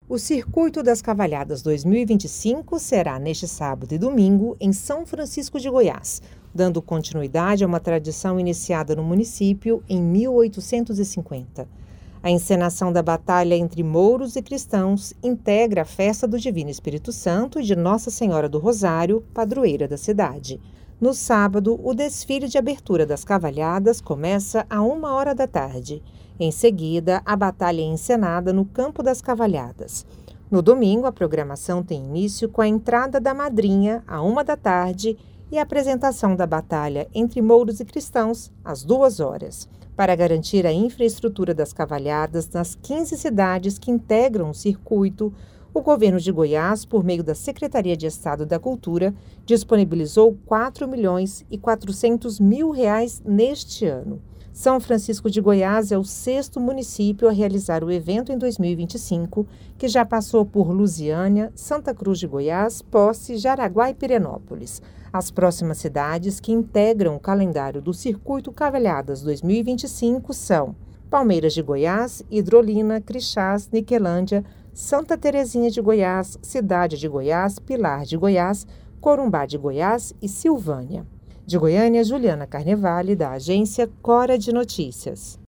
O Circuito das Cavalhadas 2025 será neste sábado e domingo em São Francisco de Goiás, dando continuidade a uma tradição iniciada no município em 1850. A encenação da batalha entre mouros e cristãos integra a festa do Divino Espírito Santo e de Nossa Senhora do Rosário, padroeira da cidade. No sábado, o desfile de abertura das cavalhadas começa à 1h da tarde. Em seguida, a batalha é encenada no Campo das Cavalhadas. No domingo, a programação tem início com a entrada da madrinha, à 1h da tarde, e a apresentação da batalha entre mouros e cristãos, às 2h. Para garantir a infraestrutura das cavalhadas nas 15 cidades que integram o circuito, o governo de Goiás, por meio da Secretaria de Estado da Cultura, disponibilizou R$ 4.400.000 neste ano. São Francisco de Goiás é o 6º município a realizar o evento em 2025, que já passou por Lusiânia, Santa Cruz de Goiás, Poce, Jaraguá e Pirenópolis. As próximas cidades que integram o calendário do Circuito Cavalhadas 2025 são Palmeiras de Goiás, Hidrolina, Crixás, Niquelândia, Santa Terezinha de Goiás, Cidade de Goiás, Pilar de Goiás, Corumbá de Goiás e Silvânia. De Goiânia, Juliana Carnevale, da agência Cora de Notícias.